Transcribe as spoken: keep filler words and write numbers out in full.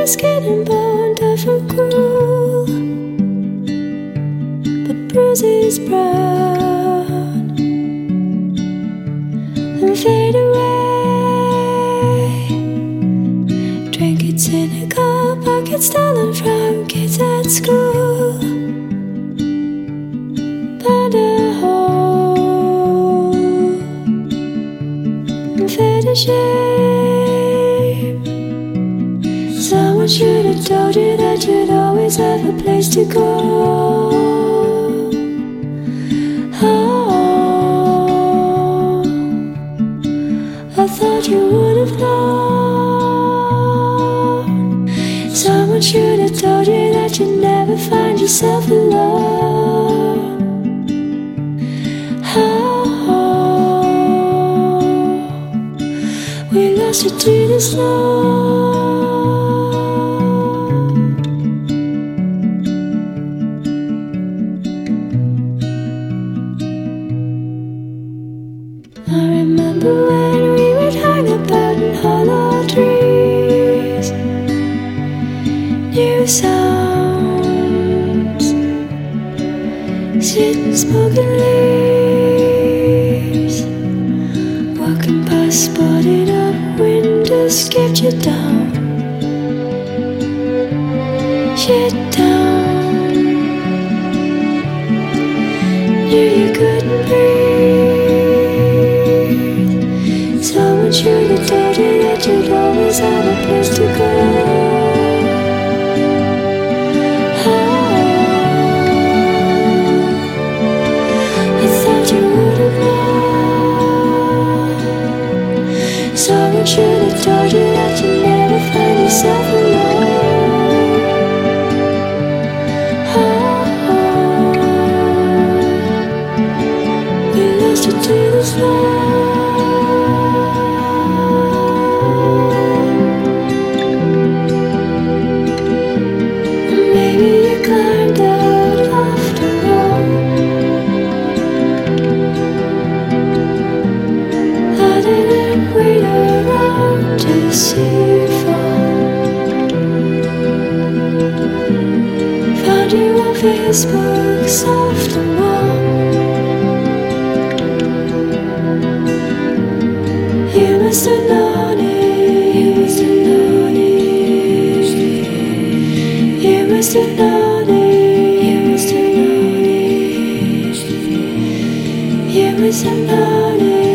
skin and bone, tough and cruel, but bruises brown and fade away. Trinkets in a car, pockets stolen from kids at school. Find a hole and fade a shame. Someone should have told you that you'd always have a place to go. Oh, I thought you would have known. Someone should have told you that you'd never find yourself alone. Oh, we lost you to the snow. I remember when we would hang about in hollow trees, new sounds, sitting smoking leaves, walking past, spotted up windows, skipped you down, shit down, knew you couldn't breathe. Someone should have told you that you'd always have a place to go. Oh, I thought you would have known. Someone should have told you that you'd never find yourself alone. Oh, we lost you to the snow. Found you on Facebook, soft and warm. You must have known it. You must have known it. You must have known it. You must have known it. You must have known it.